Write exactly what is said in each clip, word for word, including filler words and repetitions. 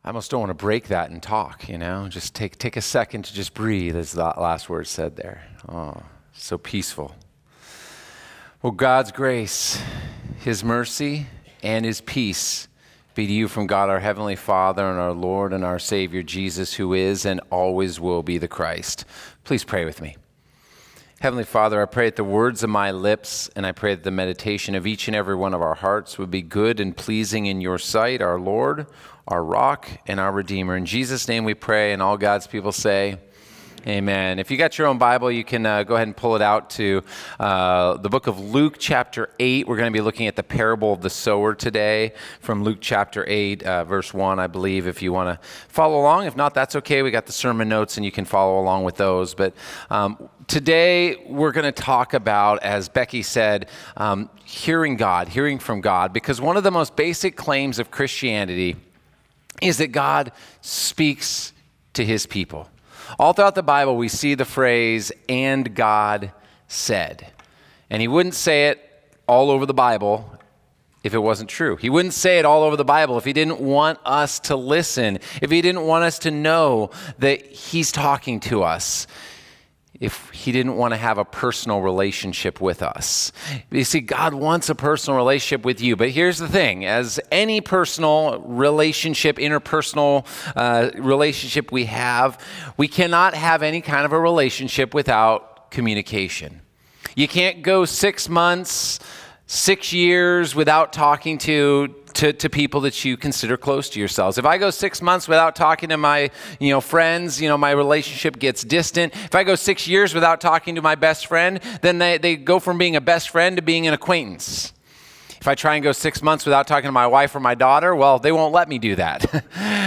I almost don't want to break that and talk, you know, just take take a second to just breathe, as that last word said there. Oh, so peaceful. Well, God's grace, his mercy, and his peace be to you from God our Heavenly Father and our Lord and our Savior Jesus, who is and always will be the Christ. Please pray with me. Heavenly Father, I pray that the words of my lips and I pray that the meditation of each and every one of our hearts would be good and pleasing in your sight, our Lord, our rock, and our Redeemer. In Jesus' name we pray, and all God's people say, amen. If you got your own Bible, you can uh, go ahead and pull it out to uh, the book of Luke chapter eight. We're going to be looking at the parable of the sower today from Luke chapter eight, uh, verse one, I believe, if you want to follow along. If not, that's okay. We got the sermon notes, and you can follow along with those. But um, today we're going to talk about, as Becky said, um, hearing God, hearing from God, because one of the most basic claims of Christianity is that God speaks to his people. All throughout the Bible, we see the phrase, and God said. And he wouldn't say it all over the Bible if it wasn't true. He wouldn't say it all over the Bible if he didn't want us to listen, if he didn't want us to know that he's talking to us, if he didn't want to have a personal relationship with us. You see, God wants a personal relationship with you. But here's the thing. As any personal relationship, interpersonal uh, relationship we have, we cannot have any kind of a relationship without communication. You can't go six months, six years without talking to To, to people that you consider close to yourselves. If I go six months without talking to my, you know, friends, you know, my relationship gets distant. If I go six years without talking to my best friend, then they, they go from being a best friend to being an acquaintance. If I try and go six months without talking to my wife or my daughter, well, they won't let me do that.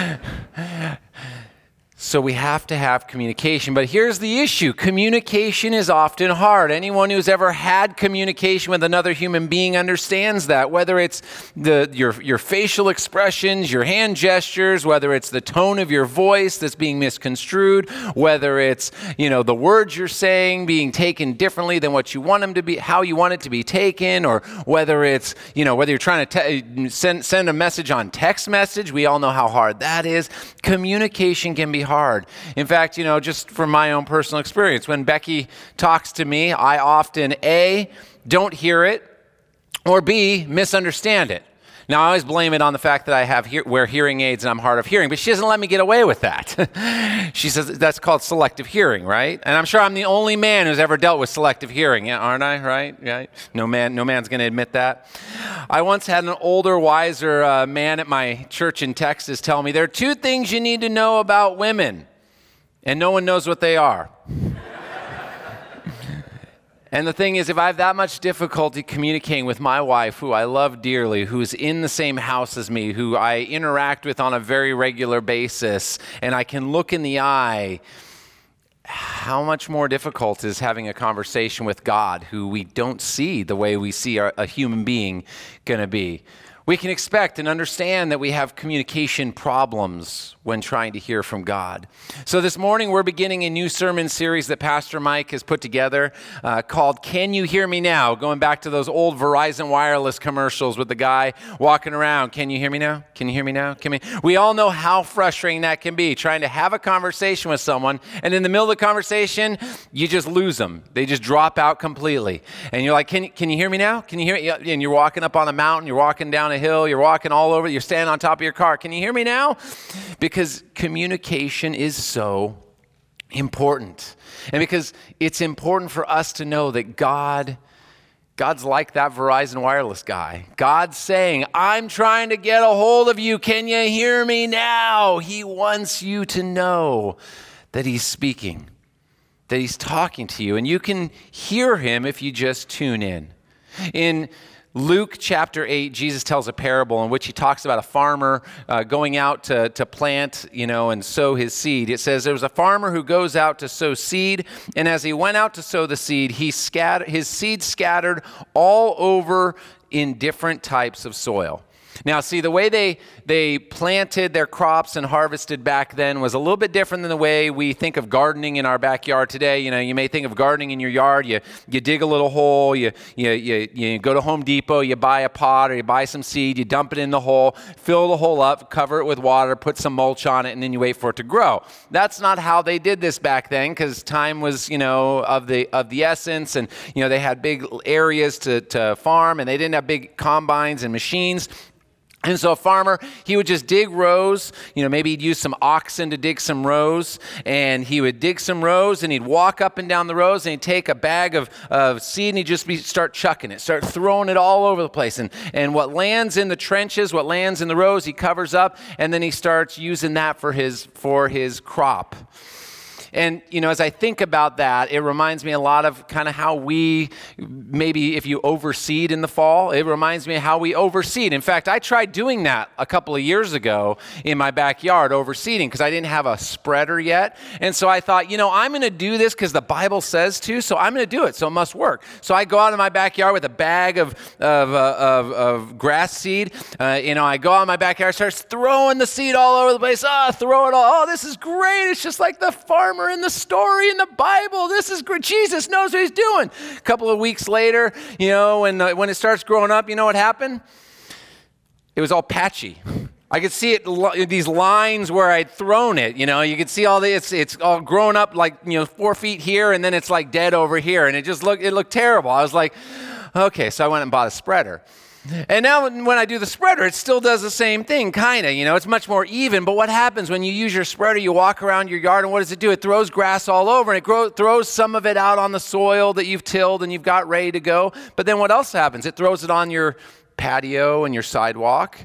So we have to have communication. But here's the issue. Communication is often hard. Anyone who's ever had communication with another human being understands that. Whether it's the your, your facial expressions, your hand gestures, whether it's the tone of your voice that's being misconstrued, whether it's, you know, the words you're saying being taken differently than what you want them to be, how you want it to be taken, or whether it's, you know, whether you're trying to te- send, send a message on text message. We all know how hard that is. Communication can be hard. In fact, you know, just from my own personal experience, when Becky talks to me, I often A, don't hear it, or B, misunderstand it. Now, I always blame it on the fact that I have he- wear hearing aids and I'm hard of hearing, but she doesn't let me get away with that. She says that's called selective hearing, right? And I'm sure I'm the only man who's ever dealt with selective hearing, yeah, aren't I? Right? Yeah. No man, no man's going to admit that. I once had an older, wiser uh, man at my church in Texas tell me there are two things you need to know about women, and no one knows what they are. And the thing is, if I have that much difficulty communicating with my wife, who I love dearly, who's in the same house as me, who I interact with on a very regular basis, and I can look in the eye, how much more difficult is having a conversation with God, who we don't see the way we see our, a human being going to be? We can expect and understand that we have communication problems when trying to hear from God. So this morning we're beginning a new sermon series that Pastor Mike has put together uh, called Can You Hear Me Now? Going back to those old Verizon wireless commercials with the guy walking around. Can you hear me now? Can you hear me now? Can we? We all know how frustrating that can be, trying to have a conversation with someone, and in the middle of the conversation, you just lose them. They just drop out completely. And you're like, can, can you hear me now? Can you hear me? And you're walking up on a mountain, you're walking down a hill, you're walking all over, you're standing on top of your car. Can you hear me now? Because communication is so important. And because it's important for us to know that God, God's like that Verizon wireless guy. God's saying, I'm trying to get a hold of you. Can you hear me now? He wants you to know that he's speaking, that he's talking to you. And you can hear him if you just tune in. In Luke chapter eight, Jesus tells a parable in which he talks about a farmer uh, going out to, to plant, you know, and sow his seed. It says there was a farmer who goes out to sow seed, and as he went out to sow the seed, he scatter, his seed scattered all over in different types of soil. Now, see, the way they they planted their crops and harvested back then was a little bit different than the way we think of gardening in our backyard today. You know, you may think of gardening in your yard. You you dig a little hole. You you you, you go to Home Depot. You buy a pot or you buy some seed. You dump it in the hole, fill the hole up, cover it with water, put some mulch on it, and then you wait for it to grow. That's not how they did this back then, because time was, you know, of the of the essence, and you know they had big areas to to farm, and they didn't have big combines and machines. And so a farmer, he would just dig rows, you know, maybe he'd use some oxen to dig some rows, and he would dig some rows, and he'd walk up and down the rows, and he'd take a bag of, of seed, and he'd just be, start chucking it, start throwing it all over the place. And, and what lands in the trenches, what lands in the rows, he covers up, and then he starts using that for his, for his crop. And, you know, as I think about that, it reminds me a lot of kind of how we, maybe if you overseed in the fall, it reminds me of how we overseed. In fact, I tried doing that a couple of years ago in my backyard, overseeding, because I didn't have a spreader yet. And so I thought, you know, I'm going to do this because the Bible says to, so I'm going to do it, so it must work. So I go out in my backyard with a bag of, of, uh, of, of grass seed. Uh, you know, I go out in my backyard, start throwing the seed all over the place. Ah, oh, throw it all. Oh, this is great. It's just like the farmer in the story in the Bible. This is great. Jesus knows what he's doing. A couple of weeks later, you know, when, uh, when it starts growing up, you know what happened? It was all patchy. I could see it, these lines where I'd thrown it, you know, you could see all the, it's, it's all grown up like, you know, four feet here, and then it's like dead over here. And it just looked, it looked terrible. I was like, okay, so I went and bought a spreader. And now when I do the spreader, it still does the same thing, kind of, you know, it's much more even. But what happens when you use your spreader, you walk around your yard, and what does it do? It throws grass all over, and it grow, throws some of it out on the soil that you've tilled and you've got ready to go. But then what else happens? It throws it on your patio and your sidewalk,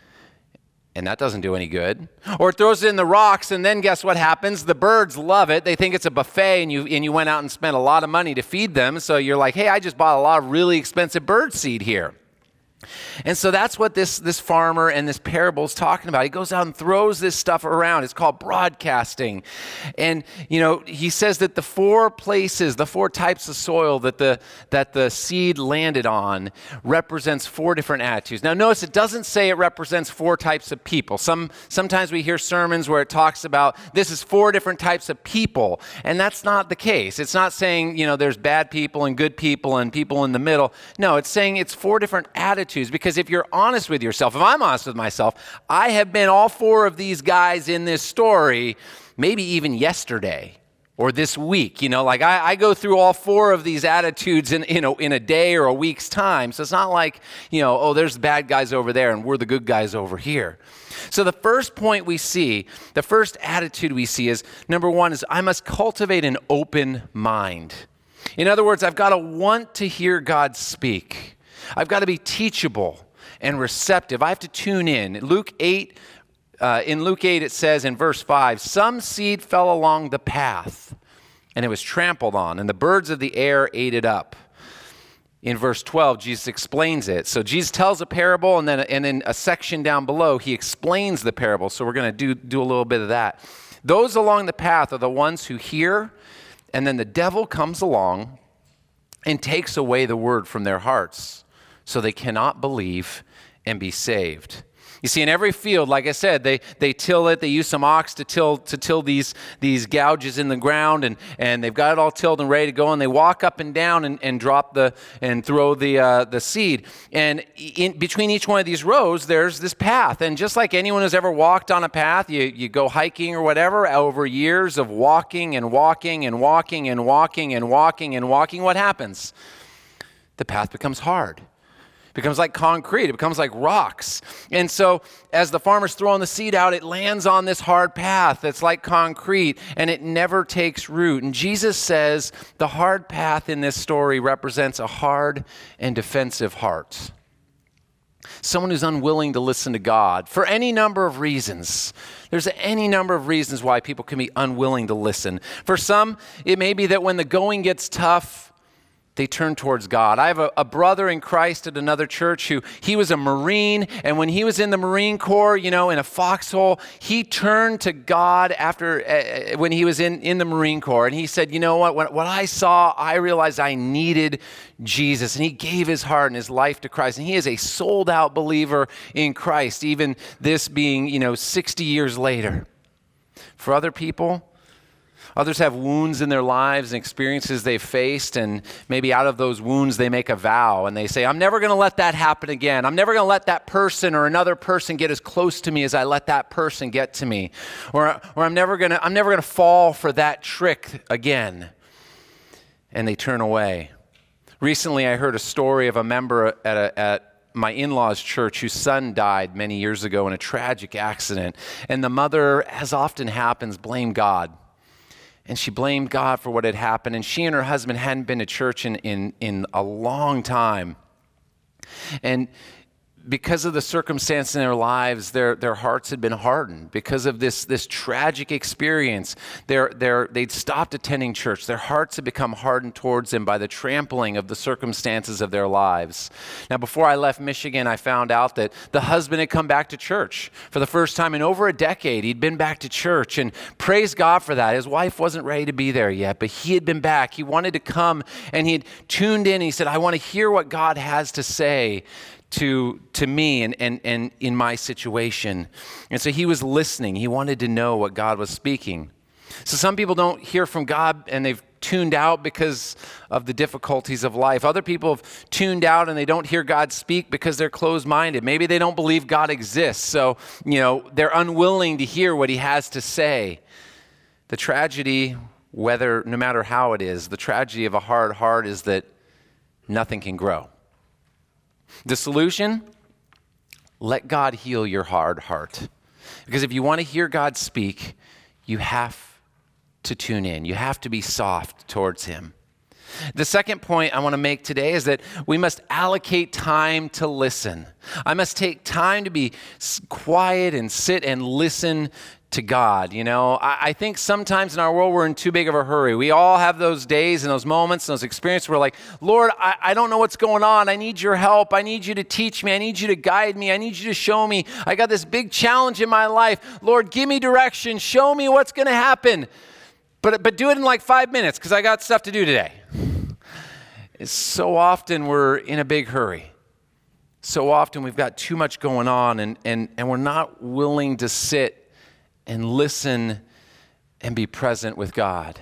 and that doesn't do any good. Or it throws it in the rocks, and then guess what happens? The birds love it. They think it's a buffet, and you and you went out and spent a lot of money to feed them. So you're like, hey, I just bought a lot of really expensive bird seed here. And so that's what this, this farmer and this parable is talking about. He goes out and throws this stuff around. It's called broadcasting. And, you know, he says that the four places, the four types of soil that the, that the seed landed on represents four different attitudes. Now, notice it doesn't say it represents four types of people. Some, sometimes we hear sermons where it talks about this is four different types of people. And that's not the case. It's not saying, you know, there's bad people and good people and people in the middle. No, it's saying it's four different attitudes. Because if you're honest with yourself, if I'm honest with myself, I have been all four of these guys in this story, maybe even yesterday or this week. You know, like I, I go through all four of these attitudes in, you know, in a day or a week's time. So it's not like, you know, oh, there's the bad guys over there and we're the good guys over here. So the first point we see, the first attitude we see is, number one, is I must cultivate an open mind. In other words, I've got to want to hear God speak. I've got to be teachable and receptive. I have to tune in. Luke eight, uh, in Luke eight, it says in verse five, some seed fell along the path, and it was trampled on, and the birds of the air ate it up. In verse twelve, Jesus explains it. So Jesus tells a parable, and then and in a section down below, he explains the parable. So we're going to do, do a little bit of that. Those along the path are the ones who hear, and then the devil comes along and takes away the word from their hearts, so they cannot believe and be saved. You see, in every field, like I said, they, they till it. They use some ox to till to till these, these gouges in the ground, and, and they've got it all tilled and ready to go. And they walk up and down and, and drop the and throw the uh, the seed. And in between each one of these rows, there's this path. And just like anyone who's ever walked on a path, you you go hiking or whatever, over years of walking and walking and walking and walking and walking and walking, what happens? The path becomes hard. It becomes like concrete. It becomes like rocks. And so as the farmer's throwing the seed out, it lands on this hard path that's like concrete, and it never takes root. And Jesus says the hard path in this story represents a hard and defensive heart. Someone who's unwilling to listen to God for any number of reasons. There's any number of reasons why people can be unwilling to listen. For some, it may be that when the going gets tough, they turn towards God. I have a, a brother in Christ at another church who, he was a Marine, and when he was in the Marine Corps, you know, in a foxhole, he turned to God after, uh, when he was in, in the Marine Corps, and he said, you know what, when, what I saw, I realized I needed Jesus, and he gave his heart and his life to Christ, and he is a sold-out believer in Christ, even this being, you know, sixty years later. For other people, others have wounds in their lives and experiences they've faced, and maybe out of those wounds they make a vow and they say, I'm never going to let that happen again. I'm never going to let that person or another person get as close to me as I let that person get to me. Or, or I'm never going to I'm never going to fall for that trick again. And they turn away. Recently, I heard a story of a member at, a, at my in-laws' church whose son died many years ago in a tragic accident. And the mother, as often happens, blamed God. And she blamed God for what had happened. And she and her husband hadn't been to church in, in, in a long time. And because of the circumstance in their lives, their, their hearts had been hardened. Because of this, this tragic experience, they're, they're, they'd stopped attending church. Their hearts had become hardened towards them by the trampling of the circumstances of their lives. Now, before I left Michigan, I found out that the husband had come back to church for the first time in over a decade. He'd been back to church, and praise God for that. His wife wasn't ready to be there yet, but he had been back. He wanted to come, and he had tuned in. He said, I want to hear what God has to say to to me and, and, and in my situation. And so he was listening. He wanted to know what God was speaking. So some people don't hear from God and they've tuned out because of the difficulties of life. Other people have tuned out and they don't hear God speak because they're closed-minded. Maybe they don't believe God exists. So, you know, they're unwilling to hear what he has to say. The tragedy, whether, no matter how it is, the tragedy of a hard heart is that nothing can grow. The solution? Let God heal your hard heart. Because if you want to hear God speak, you have to tune in. You have to be soft towards him. The second point I want to make today is that we must allocate time to listen. I must take time to be quiet and sit and listen to God. You know, I, I think sometimes in our world we're in too big of a hurry. We all have those days and those moments and those experiences where we're like, Lord, I, I don't know what's going on. I need your help. I need you to teach me. I need you to guide me. I need you to show me. I got this big challenge in my life. Lord, give me direction. Show me what's going to happen. But, but do it in like five minutes because I got stuff to do today. It's so often we're in a big hurry. So often we've got too much going on and, and, and we're not willing to sit and listen and be present with God.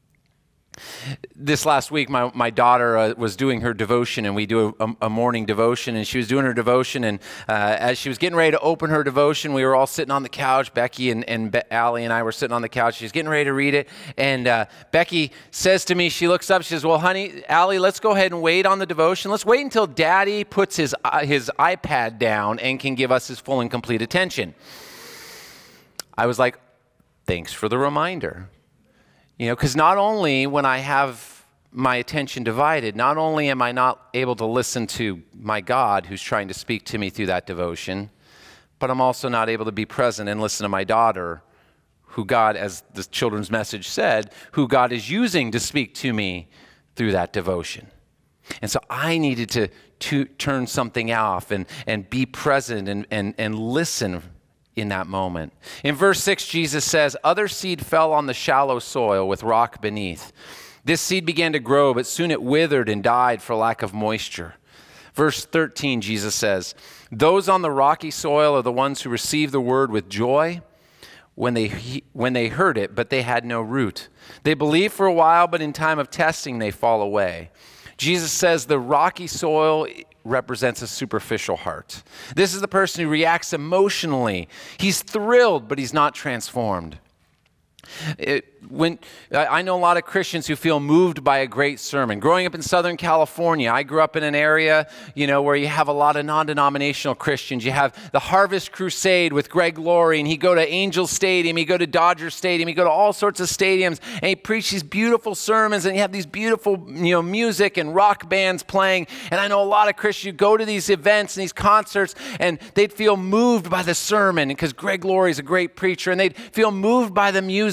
This last week, my, my daughter uh, was doing her devotion, and we do a, a morning devotion, and she was doing her devotion, and uh, as she was getting ready to open her devotion, we were all sitting on the couch. Becky and, and Be- Allie and I were sitting on the couch. She was getting ready to read it, and uh, Becky says to me, she looks up, she says, well, honey, Allie, let's go ahead and wait on the devotion. Let's wait until Daddy puts his, uh, his iPad down and can give us his full and complete attention. I was like, thanks for the reminder. You know, because not only when I have my attention divided, not only am I not able to listen to my God who's trying to speak to me through that devotion, but I'm also not able to be present and listen to my daughter, who God, as the children's message said, who God is using to speak to me through that devotion. And so I needed to, to turn something off and, and be present and, and, and listen in that moment. In verse six, Jesus says, other seed fell on the shallow soil with rock beneath. This seed began to grow, but soon it withered and died for lack of moisture. Verse thirteen, Jesus says, those on the rocky soil are the ones who receive the word with joy when they, when they heard it, but they had no root. They believe for a while, but in time of testing, they fall away. Jesus says the rocky soil represents a superficial heart. This is the person who reacts emotionally. He's thrilled, but he's not transformed. It, when I know a lot of Christians who feel moved by a great sermon. Growing up in Southern California, I grew up in an area, you know, where you have a lot of non-denominational Christians. You have the Harvest Crusade with Greg Laurie, and he'd go to Angel Stadium, he'd go to Dodger Stadium, he'd go to all sorts of stadiums, and he'd preach these beautiful sermons, and you have these beautiful, you know, music and rock bands playing. And I know a lot of Christians who go to these events and these concerts, and they'd feel moved by the sermon because Greg Laurie's a great preacher, and they'd feel moved by the music.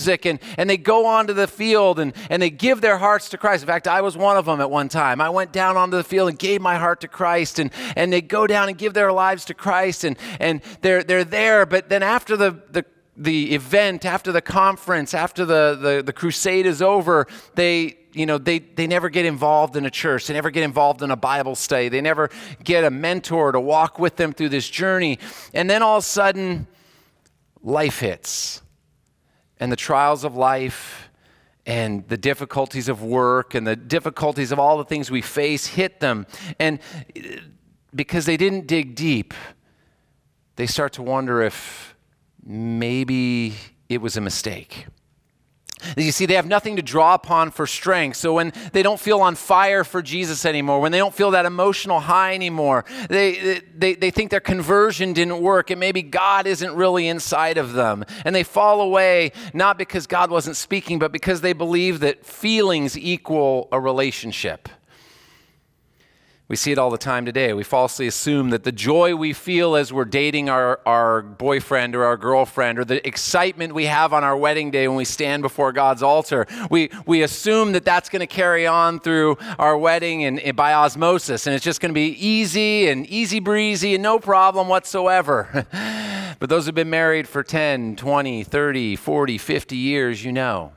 music, and, and they go onto the field and, and they give their hearts to Christ. In fact, I was one of them at one time. I went down onto the field and gave my heart to Christ, and, and they go down and give their lives to Christ, and, and they're, they're there. But then after the, the, the event, after the conference, after the, the, the crusade is over, they... You know, they, they never get involved in a church. They never get involved in a Bible study. They never get a mentor to walk with them through this journey. And then all of a sudden, life hits. And the trials of life and the difficulties of work and the difficulties of all the things we face hit them. And because they didn't dig deep, they start to wonder if maybe it was a mistake. You see, they have nothing to draw upon for strength. So when they don't feel on fire for Jesus anymore, when they don't feel that emotional high anymore, they, they, they think their conversion didn't work, and maybe God isn't really inside of them. And they fall away, not because God wasn't speaking, but because they believe that feelings equal a relationship. We see it all the time today. We falsely assume that the joy we feel as we're dating our, our boyfriend or our girlfriend, or the excitement we have on our wedding day when we stand before God's altar, we, we assume that that's going to carry on through our wedding and, and by osmosis, and it's just going to be easy and easy breezy and no problem whatsoever. But those who've been married for ten, twenty, thirty, forty, fifty years, you know,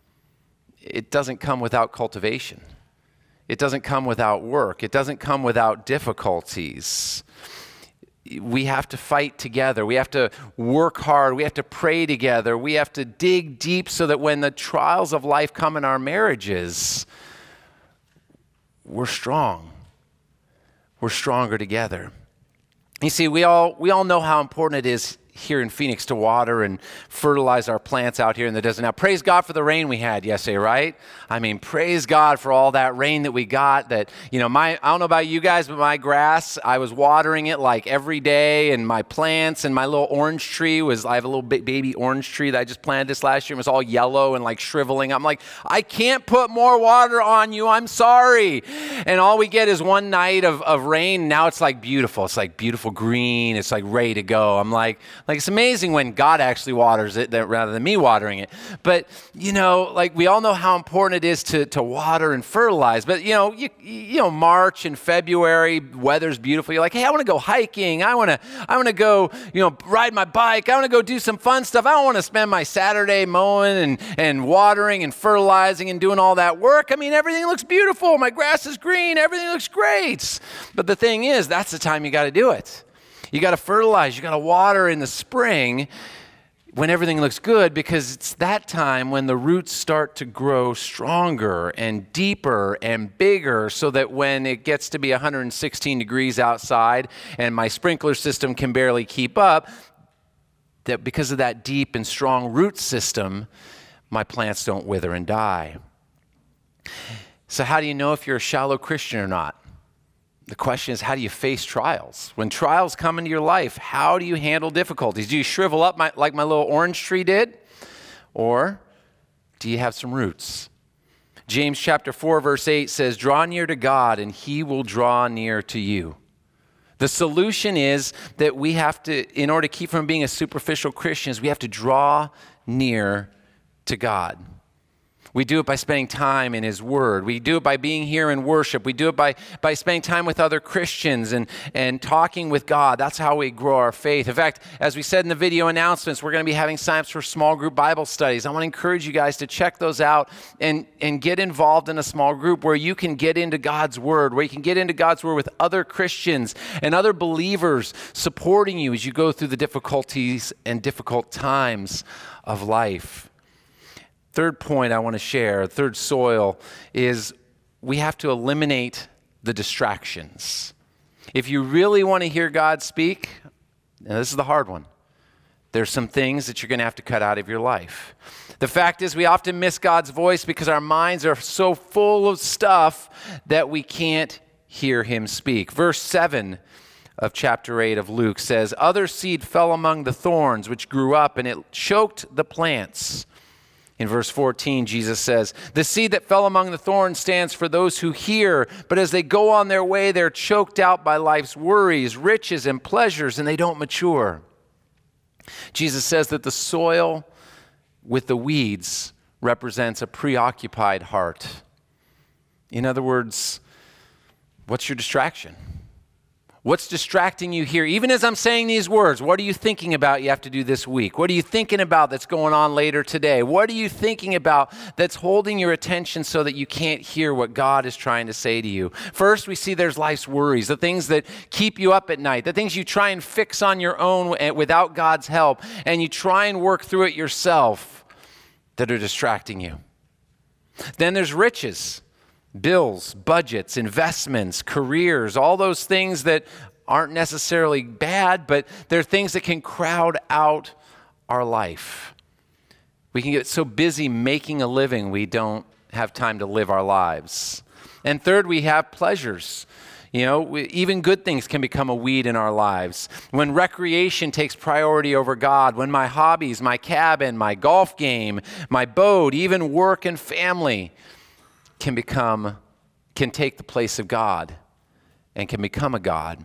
it doesn't come without cultivation. It doesn't come without work. It doesn't come without difficulties. We have to fight together. We have to work hard. We have to pray together. We have to dig deep so that when the trials of life come in our marriages, we're strong. We're stronger together. You see, we all we all know how important it is here in Phoenix to water and fertilize our plants out here in the desert. Now, praise God for the rain we had yesterday, right? I mean, praise God for all that rain that we got. That, you know, my I don't know about you guys, but my grass, I was watering it like every day, and my plants and my little orange tree was, I have a little baby orange tree that I just planted this last year. It was all yellow and like shriveling. I'm like, I can't put more water on you. I'm sorry. And all we get is one night of, of rain. Now it's like beautiful. It's like beautiful green. It's like ready to go. I'm like, Like, it's amazing when God actually waters it that, rather than me watering it. But, you know, like, we all know how important it is to, to water and fertilize. But, you know, you, you know, March and February, weather's beautiful. You're like, hey, I want to go hiking. I want to I want to go, you know, ride my bike. I want to go do some fun stuff. I don't want to spend my Saturday mowing and, and watering and fertilizing and doing all that work. I mean, everything looks beautiful. My grass is green. Everything looks great. But the thing is, that's the time you got to do it. You got to fertilize, you got to water in the spring when everything looks good, because it's that time when the roots start to grow stronger and deeper and bigger, so that when it gets to be one hundred sixteen degrees outside and my sprinkler system can barely keep up, that because of that deep and strong root system, my plants don't wither and die. So how do you know if you're a shallow Christian or not? The question is, how do you face trials? When trials come into your life, how do you handle difficulties? Do you shrivel up my, like my little orange tree did? Or do you have some roots? James chapter four, verse eight says, draw near to God and he will draw near to you. The solution is that we have to, in order to keep from being a superficial Christians, we have to draw near to God. We do it by spending time in his word. We do it by being here in worship. We do it by, by spending time with other Christians and, and talking with God. That's how we grow our faith. In fact, as we said in the video announcements, we're going to be having sign-ups for small group Bible studies. I want to encourage you guys to check those out and, and get involved in a small group where you can get into God's word, where you can get into God's word with other Christians and other believers supporting you as you go through the difficulties and difficult times of life. Third point I want to share, third soil, is we have to eliminate the distractions. If you really want to hear God speak, and this is the hard one, there's some things that you're going to have to cut out of your life. The fact is, we often miss God's voice because our minds are so full of stuff that we can't hear him speak. Verse seven of chapter eight of Luke says, other seed fell among the thorns, which grew up, and it choked the plants. In verse fourteen, Jesus says, the seed that fell among the thorns stands for those who hear, but as they go on their way, they're choked out by life's worries, riches, and pleasures, and they don't mature. Jesus says that the soil with the weeds represents a preoccupied heart. In other words, what's your distraction? What's distracting you here? Even as I'm saying these words, what are you thinking about you have to do this week? What are you thinking about that's going on later today? What are you thinking about that's holding your attention so that you can't hear what God is trying to say to you? First, we see there's life's worries, the things that keep you up at night, the things you try and fix on your own without God's help, and you try and work through it yourself that are distracting you. Then there's riches. Bills, budgets, investments, careers, all those things that aren't necessarily bad, but they're things that can crowd out our life. We can get so busy making a living, we don't have time to live our lives. And third, we have pleasures. You know, we, even good things can become a weed in our lives. When recreation takes priority over God, when my hobbies, my cabin, my golf game, my boat, even work and family can become, can take the place of God and can become a god.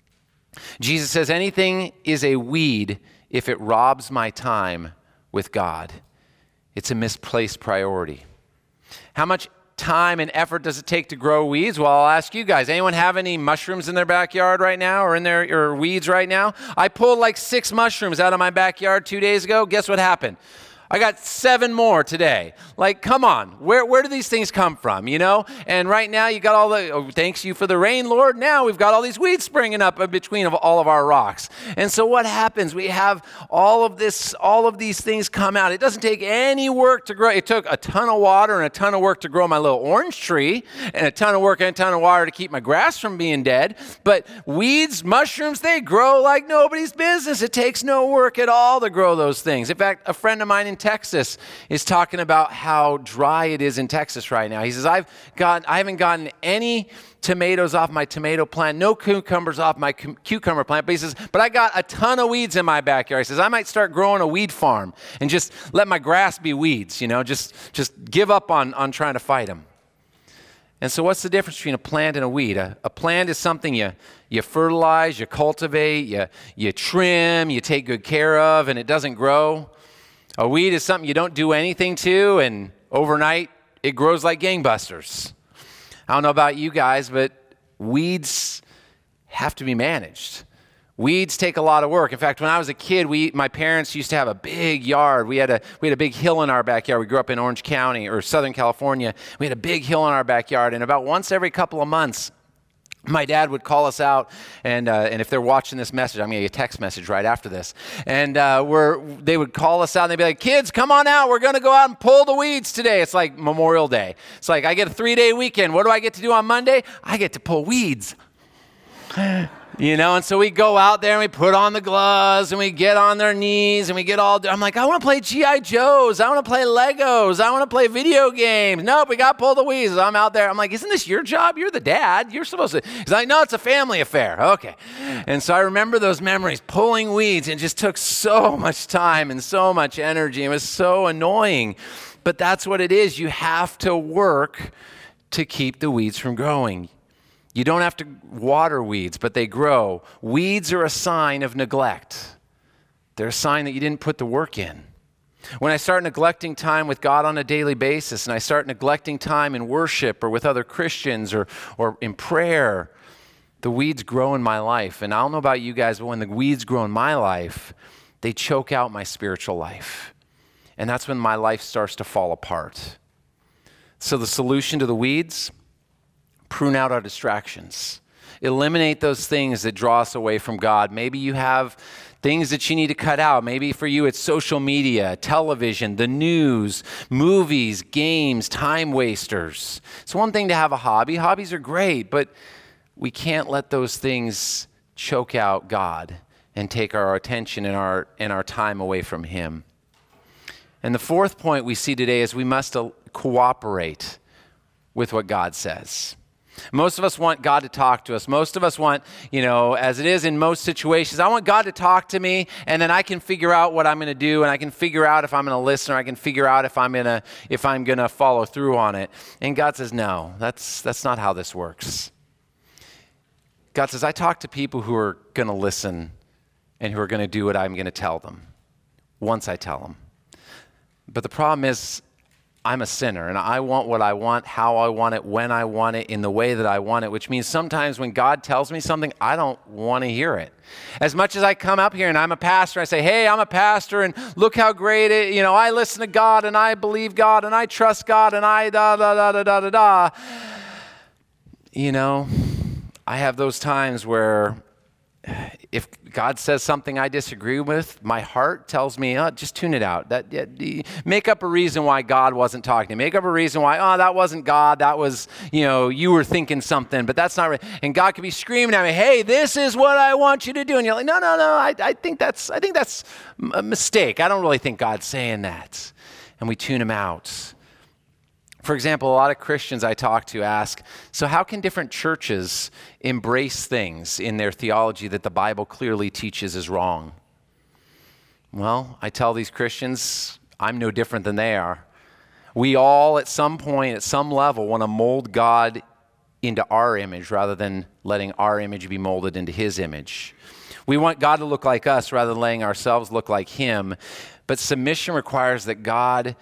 Jesus says anything is a weed if it robs my time with God. It's a misplaced priority. How much time and effort does it take to grow weeds? Well, I'll ask you guys. Anyone have any mushrooms in their backyard right now or in their or weeds right now? I pulled like six mushrooms out of my backyard two days ago. Guess what happened? I got seven more today. Like, come on, where where do these things come from, you know? And right now you got all the, oh, thanks you for the rain, Lord. Now we've got all these weeds springing up in between of all of our rocks. And so what happens? We have all of this, all of these things come out. It doesn't take any work to grow. It took a ton of water and a ton of work to grow my little orange tree and a ton of work and a ton of water to keep my grass from being dead. But weeds, mushrooms, they grow like nobody's business. It takes no work at all to grow those things. In fact, a friend of mine in Texas is talking about how dry it is in Texas right now. He says, I've got, I haven't gotten any tomatoes off my tomato plant, no cucumbers off my cu- cucumber plant, but he says, but I got a ton of weeds in my backyard. He says, I might start growing a weed farm and just let my grass be weeds, you know, just, just give up on, on trying to fight them. And so what's the difference between a plant and a weed? A, a plant is something you, you fertilize, you cultivate, you, you trim, you take good care of, and it doesn't grow. A weed is something you don't do anything to, and overnight, it grows like gangbusters. I don't know about you guys, but weeds have to be managed. Weeds take a lot of work. In fact, when I was a kid, we my parents used to have a big yard. We had a we had a big hill in our backyard. We grew up in Orange County or Southern California. We had a big hill in our backyard, and about once every couple of months, my dad would call us out, and uh, and if they're watching this message, I'm going to get a text message right after this. And uh, we're they would call us out, and they'd be like, kids, come on out. We're going to go out and pull the weeds today. It's like Memorial Day. It's like I get a three-day weekend. What do I get to do on Monday? I get to pull weeds. You know, and so we go out there and we put on the gloves and we get on their knees and we get all, I'm like, I want to play G I Joes. I want to play Legos. I want to play video games. Nope, we got to pull the weeds. I'm out there. I'm like, isn't this your job? You're the dad. You're supposed to. He's like, no, it's a family affair. Okay. And so I remember those memories, pulling weeds, and it just took so much time and so much energy. It was so annoying. But that's what it is. You have to work to keep the weeds from growing. You don't have to water weeds, but they grow. Weeds are a sign of neglect. They're a sign that you didn't put the work in. When I start neglecting time with God on a daily basis, and I start neglecting time in worship or with other Christians or, or in prayer, the weeds grow in my life. And I don't know about you guys, but when the weeds grow in my life, they choke out my spiritual life. And that's when my life starts to fall apart. So the solution to the weeds: prune out our distractions. Eliminate those things that draw us away from God. Maybe you have things that you need to cut out. Maybe for you it's social media, television, the news, movies, games, time wasters. It's one thing to have a hobby. Hobbies are great, but we can't let those things choke out God and take our attention and our, and our time away from Him. And the fourth point we see today is we must cooperate with what God says. Most of us want God to talk to us. Most of us want, you know, as it is in most situations, I want God to talk to me, and then I can figure out what I'm going to do, and I can figure out if I'm going to listen, or I can figure out if I'm going to if I'm going to follow through on it. And God says, no, that's that's not how this works. God says, I talk to people who are going to listen and who are going to do what I'm going to tell them once I tell them. But the problem is, I'm a sinner, and I want what I want, how I want it, when I want it, in the way that I want it, which means sometimes when God tells me something, I don't want to hear it. As much as I come up here and I'm a pastor, I say, hey, I'm a pastor, and look how great it, you know, I listen to God, and I believe God, and I trust God, and I da da da da da da da. You know, I have those times where if God says something I disagree with, my heart tells me, oh, just tune it out. That, yeah, make up a reason why God wasn't talking to me. Make up a reason why, oh, that wasn't God. That was, you know, you were thinking something, but that's not right. And God could be screaming at me, hey, this is what I want you to do. And you're like, no, no, no, I, I think that's, I think that's a mistake. I don't really think God's saying that. And we tune him out. For example, a lot of Christians I talk to ask, so how can different churches embrace things in their theology that the Bible clearly teaches is wrong? Well, I tell these Christians, I'm no different than they are. We all, at some point, at some level, want to mold God into our image rather than letting our image be molded into his image. We want God to look like us rather than letting ourselves look like him. But submission requires that God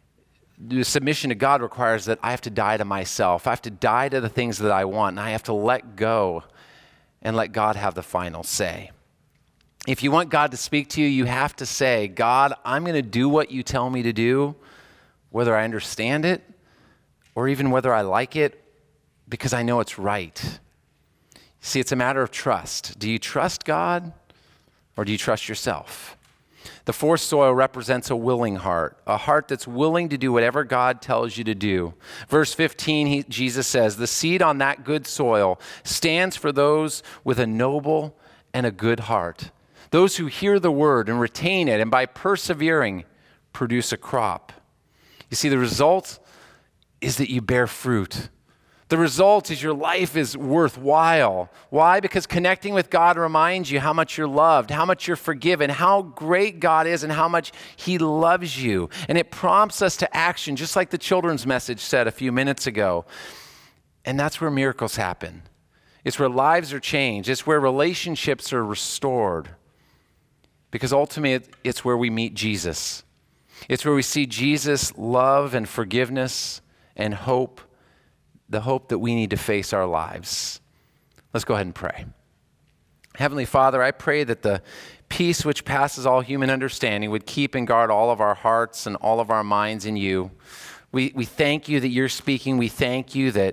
The submission to God requires that I have to die to myself. I have to die to the things that I want, and I have to let go and let God have the final say. If you want God to speak to you, you have to say, God, I'm going to do what you tell me to do, whether I understand it or even whether I like it, because I know it's right. See, it's a matter of trust. Do you trust God or do you trust yourself? The fourth soil represents a willing heart, a heart that's willing to do whatever God tells you to do. Verse fifteen, he, Jesus says, the seed on that good soil stands for those with a noble and a good heart, those who hear the word and retain it, and by persevering, produce a crop. You see, the result is that you bear fruit. The result is your life is worthwhile. Why? Because connecting with God reminds you how much you're loved, how much you're forgiven, how great God is, and how much he loves you. And it prompts us to action, just like the children's message said a few minutes ago. And that's where miracles happen. It's where lives are changed. It's where relationships are restored. Because ultimately, it's where we meet Jesus. It's where we see Jesus' love and forgiveness and hope, the hope that we need to face our lives. Let's go ahead and pray. Heavenly Father, I pray that the peace which passes all human understanding would keep and guard all of our hearts and all of our minds in you. We, we thank you that you're speaking. We thank you that,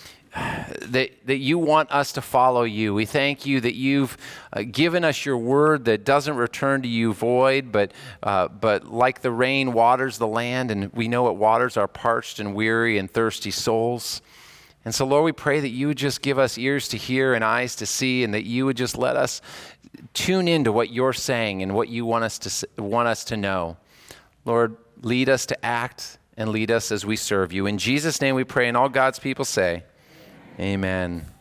that, that you want us to follow you. We thank you that you've uh, given us your word that doesn't return to you void, but, uh, but like the rain waters the land, and we know it waters our parched and weary and thirsty souls. And so, Lord, we pray that you would just give us ears to hear and eyes to see, and that you would just let us tune into what you're saying and what you want us to want us to know. Lord, lead us to act and lead us as we serve you. In Jesus' name we pray, and all God's people say, amen. Amen.